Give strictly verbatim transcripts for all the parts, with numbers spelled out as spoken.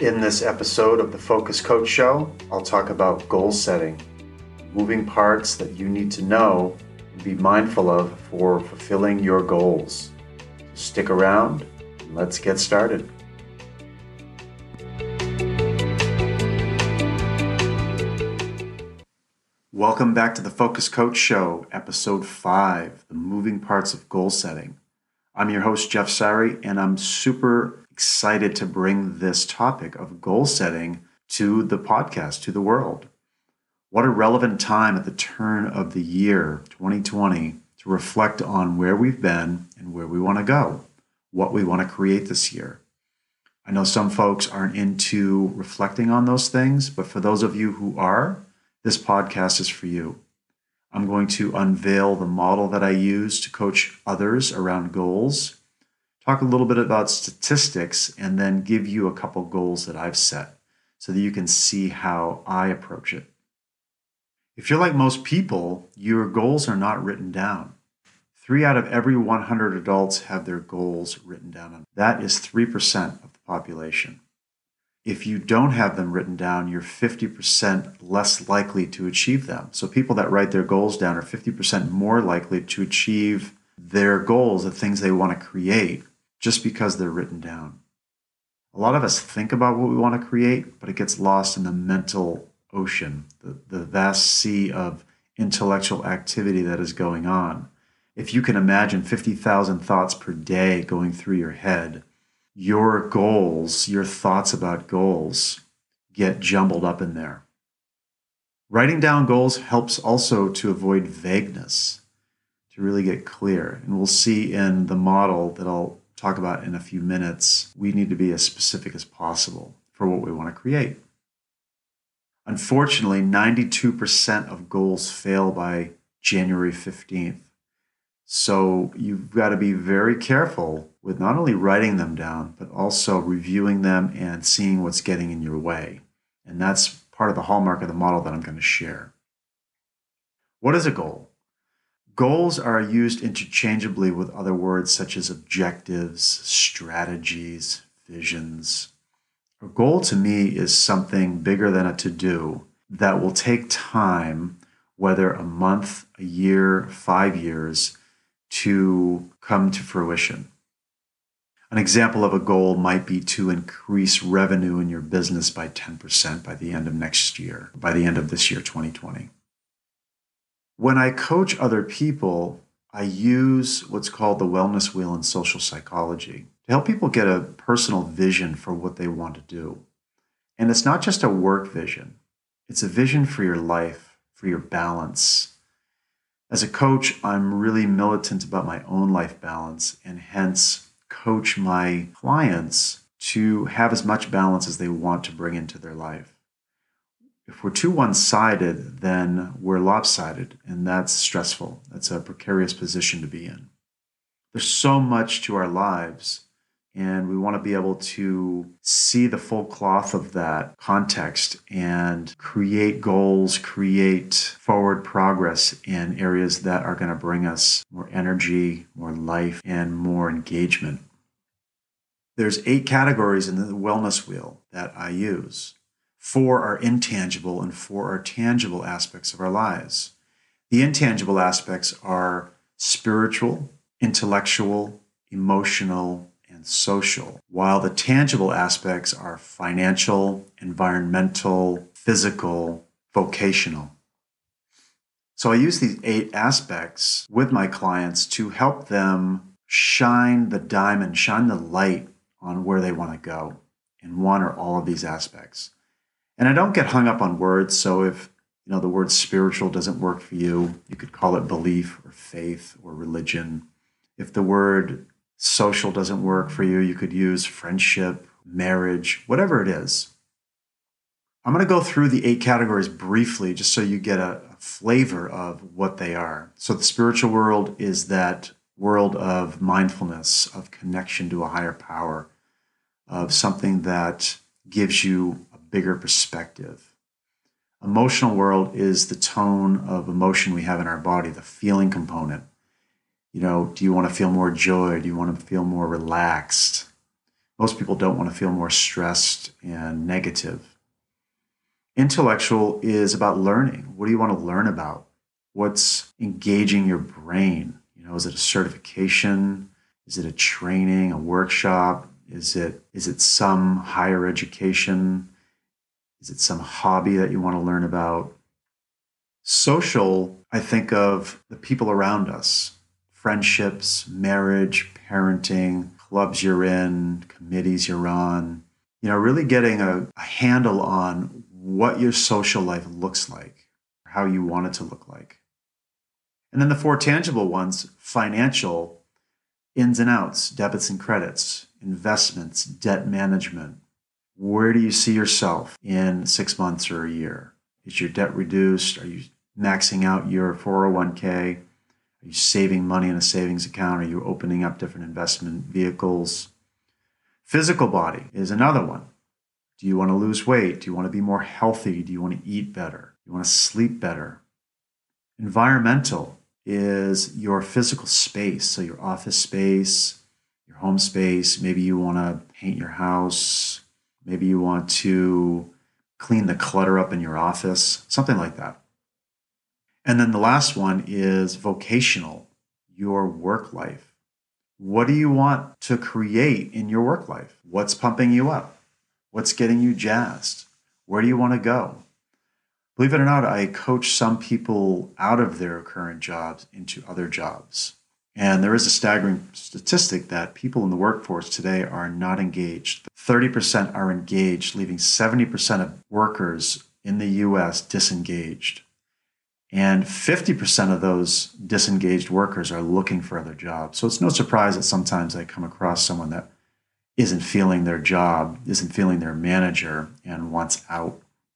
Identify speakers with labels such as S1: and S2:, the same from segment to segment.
S1: In this episode of the Focus Coach Show, I'll talk about goal setting, moving parts that you need to know and be mindful of for fulfilling your goals. Stick around and let's get started. Welcome back to the Focus Coach Show, episode five, the moving parts of goal setting. I'm your host, Jeff Sari, and I'm super excited to bring this topic of goal setting to the podcast, to the world. What a relevant time at the turn of the year twenty twenty to reflect on where we've been and where we want to go, what we want to create this year. I know some folks aren't into reflecting on those things, but for those of you who are, this podcast is for you. I'm going to unveil the model that I use to coach others around goals, talk a little bit about statistics, and then give you a couple goals that I've set so that you can see how I approach it. If you're like most people, your goals are not written down. Three out of every one hundred adults have their goals written down. That is three percent of the population. If you don't have them written down, you're fifty percent less likely to achieve them. So people that write their goals down are fifty percent more likely to achieve their goals, the things they want to create, just because they're written down. A lot of us think about what we want to create, but it gets lost in the mental ocean, the, the vast sea of intellectual activity that is going on. If you can imagine fifty thousand thoughts per day going through your head, your goals, your thoughts about goals get jumbled up in there. Writing down goals helps also to avoid vagueness, to really get clear. And we'll see in the model that I'll talk about in a few minutes, we need to be as specific as possible for what we want to create. Unfortunately, ninety-two percent of goals fail by January fifteenth. So you've got to be very careful with not only writing them down, but also reviewing them and seeing what's getting in your way. And that's part of the hallmark of the model that I'm going to share. What is a goal? Goals are used interchangeably with other words such as objectives, strategies, visions. A goal to me is something bigger than a to-do that will take time, whether a month, a year, five years, to come to fruition. An example of a goal might be to increase revenue in your business by ten percent by the end of next year, by the end of this year, twenty twenty. When I coach other people, I use what's called the wellness wheel in social psychology to help people get a personal vision for what they want to do. And it's not just a work vision. It's a vision for your life, for your balance. As a coach, I'm really militant about my own life balance and hence coach my clients to have as much balance as they want to bring into their life. If we're too one-sided, then we're lopsided, and that's stressful. That's a precarious position to be in. There's so much to our lives, and we want to be able to see the full cloth of that context and create goals, create forward progress in areas that are going to bring us more energy, more life, and more engagement. There's eight categories in the wellness wheel that I use. Four are intangible and four are tangible aspects of our lives. The intangible aspects are spiritual, intellectual, emotional, and social, while the tangible aspects are financial, environmental, physical, vocational. So I use these eight aspects with my clients to help them shine the diamond, shine the light on where they want to go in one or all of these aspects. And I don't get hung up on words, so if you know the word spiritual doesn't work for you, you could call it belief or faith or religion. If the word social doesn't work for you, you could use friendship, marriage, whatever it is. I'm going to go through the eight categories briefly just so you get a, a flavor of what they are. So the spiritual world is that world of mindfulness, of connection to a higher power, of something that gives you a bigger perspective. Emotional world is the tone of emotion we have in our body, the feeling component. You know, do you want to feel more joy? Do you want to feel more relaxed? Most people don't want to feel more stressed and negative. Intellectual is about learning. What do you want to learn about? What's engaging your brain? You know, is it a certification? Is it a training, a workshop? Is it is it some higher education? Is it some hobby that you want to learn about? Social, I think of the people around us, friendships, marriage, parenting, clubs you're in, committees you're on. You know, really getting a, a handle on what your social life looks like, how you want it to look like. And then the four tangible ones, financial, ins and outs, debits and credits, investments, debt management. Where do you see yourself in six months or a year? Is your debt reduced? Are you maxing out your four oh one k? Are you saving money in a savings account? Are you opening up different investment vehicles? Physical body is another one. Do you want to lose weight? Do you want to be more healthy? Do you want to eat better? Do you want to sleep better? Environmental is your physical space. So your office space, your home space. Maybe you want to paint your house. Maybe you want to clean the clutter up in your office, something like that. And then the last one is vocational, your work life. What do you want to create in your work life? What's pumping you up? What's getting you jazzed? Where do you want to go? Believe it or not, I coach some people out of their current jobs into other jobs. And there is a staggering statistic that people in the workforce today are not engaged. thirty percent are engaged, leaving seventy percent of workers in the U S disengaged. And fifty percent of those disengaged workers are looking for other jobs. So it's no surprise that sometimes I come across someone that isn't feeling their job, isn't feeling their manager, and wants out.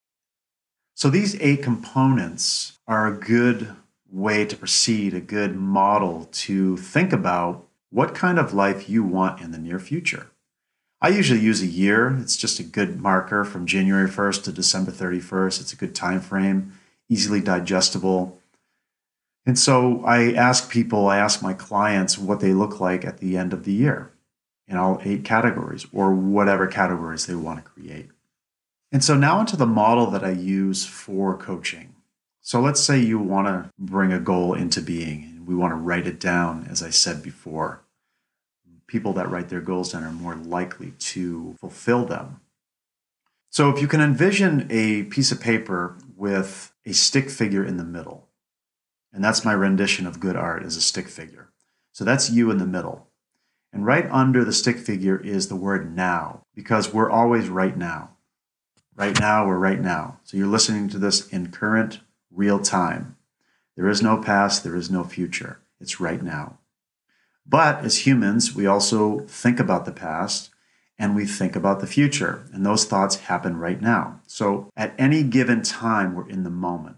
S1: So these eight components are a good way to proceed, a good model to think about what kind of life you want in the near future. I usually use a year. It's just a good marker from January first to December thirty-first. It's a good time frame, easily digestible. And so I ask people, I ask my clients what they look like at the end of the year in all eight categories or whatever categories they want to create. And so now into the model that I use for coaching. So let's say you want to bring a goal into being and we want to write it down, as I said before. People that write their goals down are more likely to fulfill them. So if you can envision a piece of paper with a stick figure in the middle, and that's my rendition of good art as a stick figure. So that's you in the middle. And right under the stick figure is the word now, because we're always right now. Right now, we're right now. So you're listening to this in current, real time. There is no past, there is no future. It's right now. But as humans, we also think about the past and we think about the future. And those thoughts happen right now. So at any given time, we're in the moment.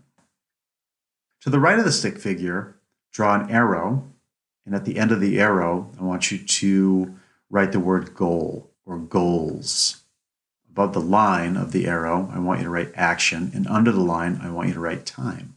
S1: To the right of the stick figure, draw an arrow. And at the end of the arrow, I want you to write the word goal or goals. Above the line of the arrow, I want you to write action. And under the line, I want you to write time.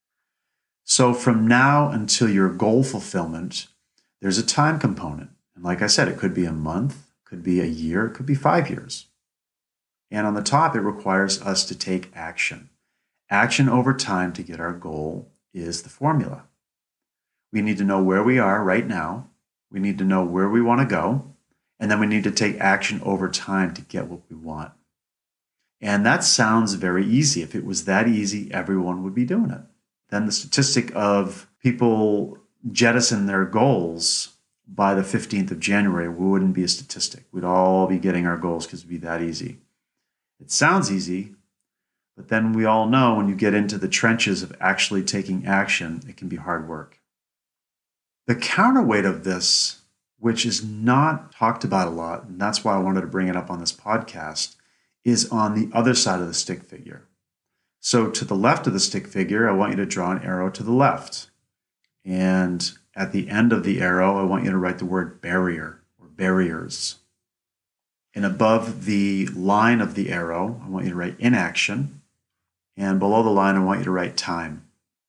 S1: So from now until your goal fulfillment, there's a time component. And like I said, it could be a month, could be a year, it could be five years. And on the top, it requires us to take action. Action over time to get our goal is the formula. We need to know where we are right now. We need to know where we want to go. And then we need to take action over time to get what we want. And that sounds very easy. If it was that easy, everyone would be doing it. Then the statistic of people jettison their goals by the fifteenth of January wouldn't be a statistic. We'd all be getting our goals because it'd be that easy. It sounds easy, but then we all know when you get into the trenches of actually taking action, it can be hard work. The counterweight of this, which is not talked about a lot, and that's why I wanted to bring it up on this podcast, is on the other side of the stick figure. So to the left of the stick figure, I want you to draw an arrow to the left. And at the end of the arrow, I want you to write the word barrier or barriers. And above the line of the arrow, I want you to write inaction. And below the line, I want you to write time.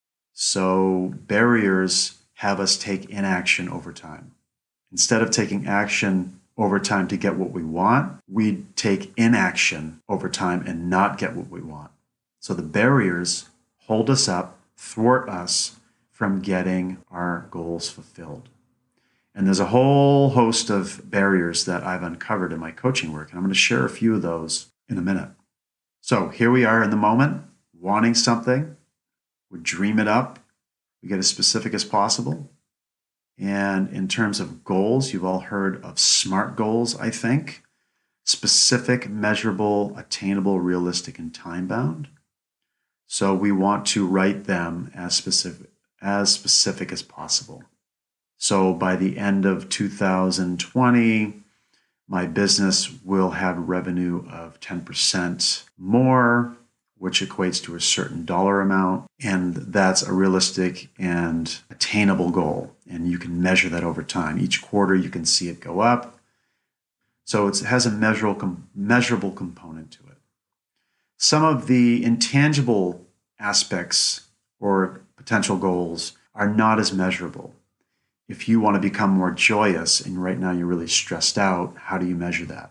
S1: So barriers have us take inaction over time. Instead of taking action over time to get what we want, we'd take inaction over time and not get what we want. So the barriers hold us up, thwart us from getting our goals fulfilled. And there's a whole host of barriers that I've uncovered in my coaching work, and I'm going to share a few of those in a minute. So here we are in the moment, wanting something. We dream it up. We get as specific as possible. And in terms of goals, you've all heard of SMART goals, I think. Specific, measurable, attainable, realistic, and time-bound. So we want to write them as specific, as specific as possible. So by the end of two thousand twenty, my business will have revenue of ten percent more, which equates to a certain dollar amount. And that's a realistic and attainable goal. And you can measure that over time. Each quarter, you can see it go up. So it has a measurable, measurable component to it. Some of the intangible aspects or potential goals are not as measurable. If you want to become more joyous and right now you're really stressed out, how do you measure that?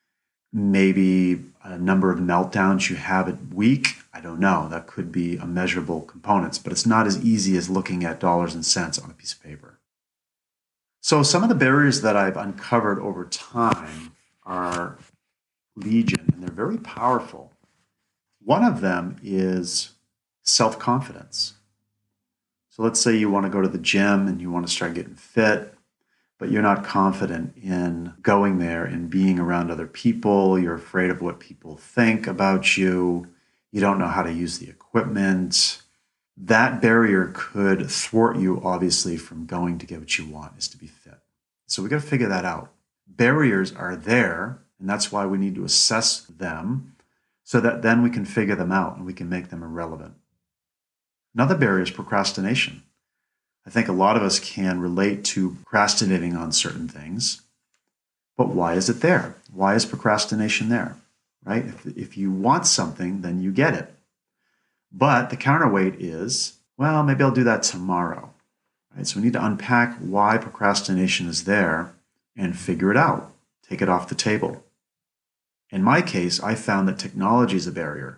S1: Maybe a number of meltdowns you have a week. I don't know. That could be a measurable component, but it's not as easy as looking at dollars and cents on a piece of paper. So some of the barriers that I've uncovered over time are legion, and they're very powerful. One of them is self-confidence. So let's say you want to go to the gym and you want to start getting fit, but you're not confident in going there and being around other people. You're afraid of what people think about you. You don't know how to use the equipment. That barrier could thwart you, obviously, from going to get what you want, is to be fit. So we got to figure that out. Barriers are there, and that's why we need to assess them so that then we can figure them out and we can make them irrelevant. Another barrier is procrastination. I think a lot of us can relate to procrastinating on certain things, but why is it there? Why is procrastination there, right? If, if you want something, then you get it. But the counterweight is, well, maybe I'll do that tomorrow, right? So we need to unpack why procrastination is there and figure it out, take it off the table. In my case, I found that technology is a barrier.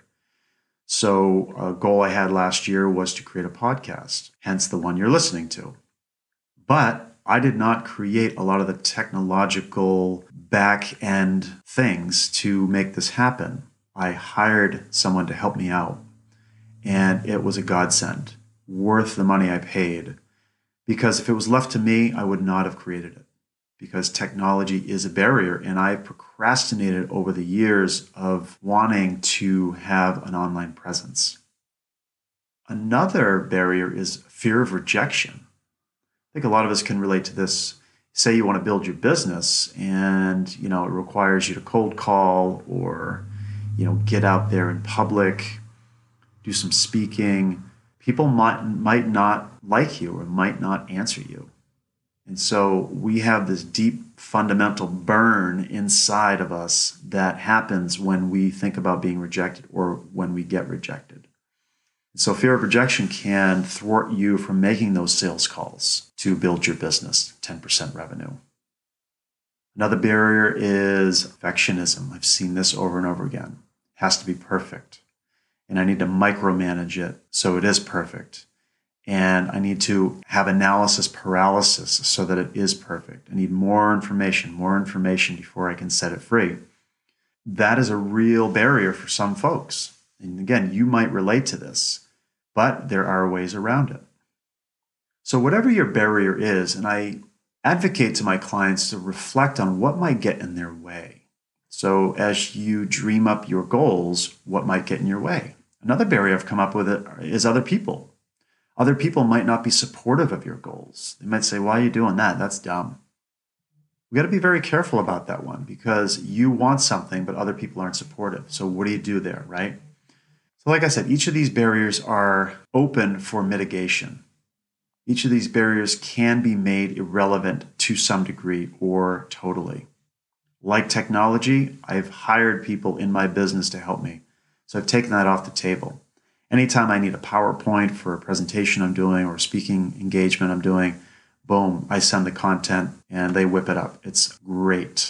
S1: So a goal I had last year was to create a podcast, hence the one you're listening to. But I did not create a lot of the technological back-end things to make this happen. I hired someone to help me out, and it was a godsend, worth the money I paid. Because if it was left to me, I would not have created it. Because technology is a barrier, and I procrastinated over the years of wanting to have an online presence. Another barrier is fear of rejection. I think a lot of us can relate to this. Say you want to build your business, and you know it requires you to cold call or you know get out there in public, do some speaking. People might might not like you or might not answer you. And so we have this deep fundamental burn inside of us that happens when we think about being rejected or when we get rejected. So fear of rejection can thwart you from making those sales calls to build your business, ten percent revenue. Another barrier is perfectionism. I've seen this over and over again. It has to be perfect. And I need to micromanage it so it is perfect. And I need to have analysis paralysis so that it is perfect. I need more information, more information before I can set it free. That is a real barrier for some folks. And again, you might relate to this, but there are ways around it. So whatever your barrier is, and I advocate to my clients to reflect on what might get in their way. So as you dream up your goals, what might get in your way? Another barrier I've come up with is other people. Other people might not be supportive of your goals. They might say, why are you doing that? That's dumb. We got to be very careful about that one because you want something, but other people aren't supportive. So what do you do there, right? So like I said, each of these barriers are open for mitigation. Each of these barriers can be made irrelevant to some degree or totally. Like technology, I've hired people in my business to help me. So I've taken that off the table. Anytime I need a PowerPoint for a presentation I'm doing or a speaking engagement I'm doing, boom, I send the content and they whip it up. It's great.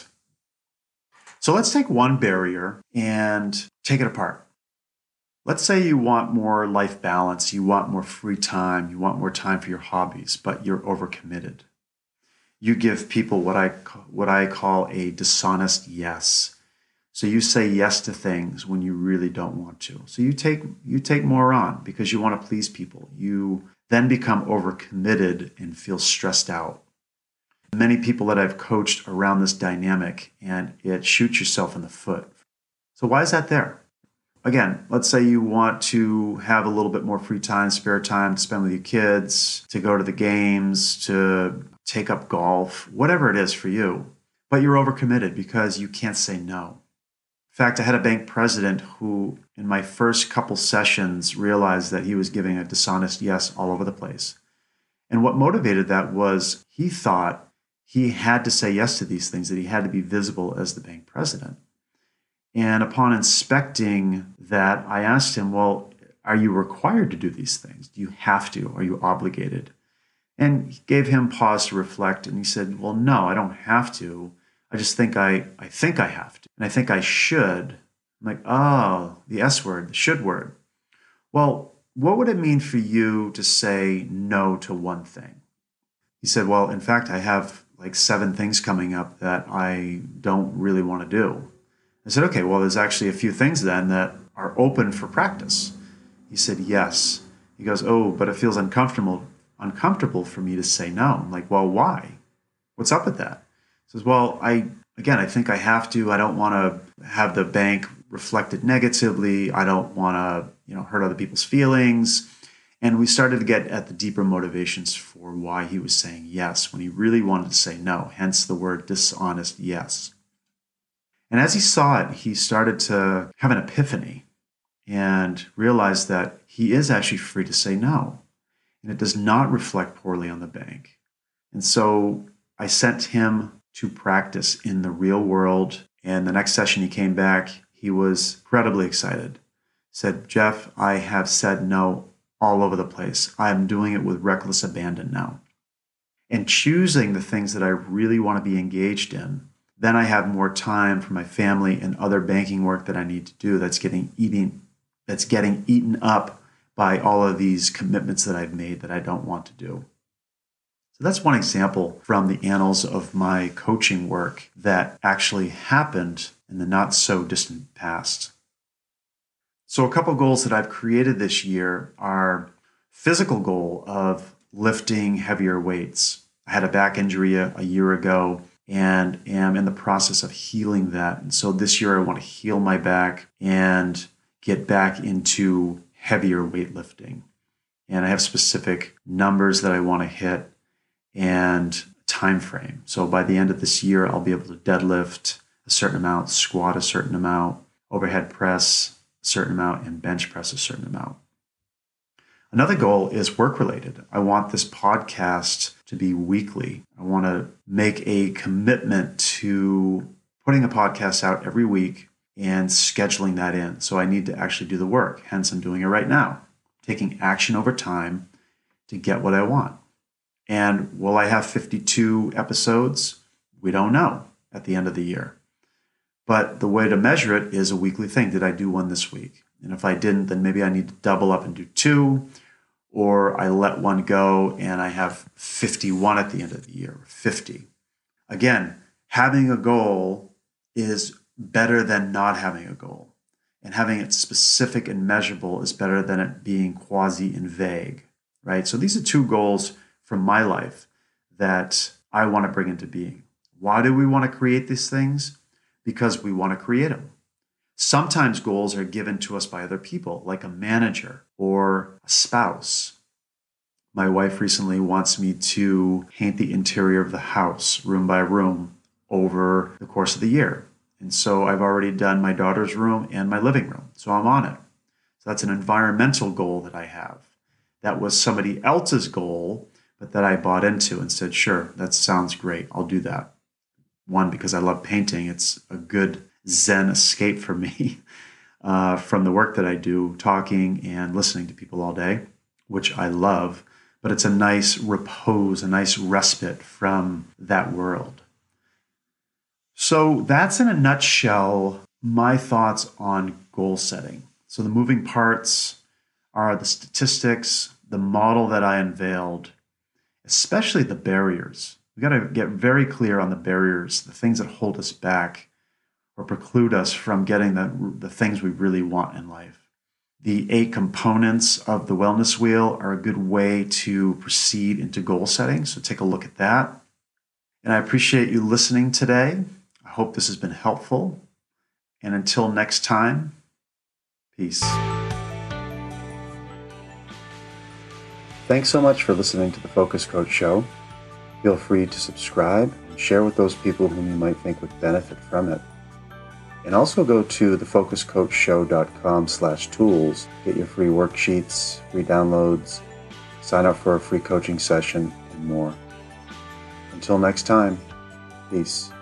S1: So let's take one barrier and take it apart. Let's say you want more life balance, you want more free time, you want more time for your hobbies, but you're overcommitted. You give people what I what I call a dishonest yes. So you say yes to things when you really don't want to. So you take you take more on because you want to please people. You then become overcommitted and feel stressed out. Many people that I've coached around this dynamic, and it shoots yourself in the foot. So why is that there? Again, let's say you want to have a little bit more free time, spare time to spend with your kids, to go to the games, to take up golf, whatever it is for you. But you're overcommitted because you can't say no. In fact, I had a bank president who, in my first couple sessions, realized that he was giving a dishonest yes all over the place. And what motivated that was he thought he had to say yes to these things, that he had to be visible as the bank president. And upon inspecting that, I asked him, well, are you required to do these things? Do you have to? Are you obligated? And he gave him pause to reflect. And he said, well, no, I don't have to. I just think I, I think I have to. And I think I should. I'm like, oh, the S word, the should word. Well, what would it mean for you to say no to one thing? He said, well, in fact, I have like seven things coming up that I don't really want to do. I said, okay, well, there's actually a few things then that are open for practice. He said, yes. He goes, oh, but it feels uncomfortable uncomfortable for me to say no. I'm like, well, why? What's up with that? He says, well, I, again, I think I have to. I don't want to have the bank reflected negatively. I don't want to, you know, hurt other people's feelings. And we started to get at the deeper motivations for why he was saying yes when he really wanted to say no, hence the word dishonest yes. And as he saw it, he started to have an epiphany and realized that he is actually free to say no. And it does not reflect poorly on the bank. And so I sent him to practice in the real world. And the next session he came back, he was incredibly excited. Said, Jeff, I have said no all over the place. I am doing it with reckless abandon now. And choosing the things that I really want to be engaged in, then I have more time for my family and other banking work that I need to do that's getting eating, that's getting eaten up by all of these commitments that I've made that I don't want to do. So that's one example from the annals of my coaching work that actually happened in the not so distant past. So a couple goals that I've created this year are physical goal of lifting heavier weights. I had a back injury a, a year ago and am in the process of healing that. And so this year I want to heal my back and get back into heavier weightlifting. And I have specific numbers that I want to hit and time frame. So by the end of this year, I'll be able to deadlift a certain amount, squat a certain amount, overhead press a certain amount, and bench press a certain amount. Another goal is work-related. I want this podcast to be weekly. I want to make a commitment to putting a podcast out every week and scheduling that in. So I need to actually do the work. Hence, I'm doing it right now, taking action over time to get what I want. And will I have fifty-two episodes? We don't know at the end of the year. But the way to measure it is a weekly thing. Did I do one this week? And if I didn't, then maybe I need to double up and do two, or I let one go and I have fifty-one at the end of the year, fifty. Again, having a goal is better than not having a goal. And having it specific and measurable is better than it being quasi and vague, right? So these are two goals from my life that I want to bring into being. Why do we want to create these things? Because we want to create them. Sometimes goals are given to us by other people, like a manager or a spouse. My wife recently wants me to paint the interior of the house, room by room, over the course of the year. And so I've already done my daughter's room and my living room. So I'm on it. So that's an environmental goal that I have. That was somebody else's goal, but that I bought into and said, sure, that sounds great. I'll do that. One, because I love painting. It's a good Zen escape for me uh, from the work that I do, talking and listening to people all day, which I love. but it's a nice repose, a nice respite from that world. So that's in a nutshell my thoughts on goal setting. So the moving parts are the statistics, the model that I unveiled, especially the barriers. We got to get very clear on the barriers, the things that hold us back or preclude us from getting the, the things we really want in life. The eight components of the wellness wheel are a good way to proceed into goal setting. So take a look at that. And I appreciate you listening today. I hope this has been helpful. And until next time, peace. Thanks so much for listening to the Focus Coach Show. Feel free to subscribe and share with those people whom you might think would benefit from it. And also go to thefocuscoachshow.com slash tools, get your free worksheets, free downloads, sign up for a free coaching session, and more. Until next time, peace.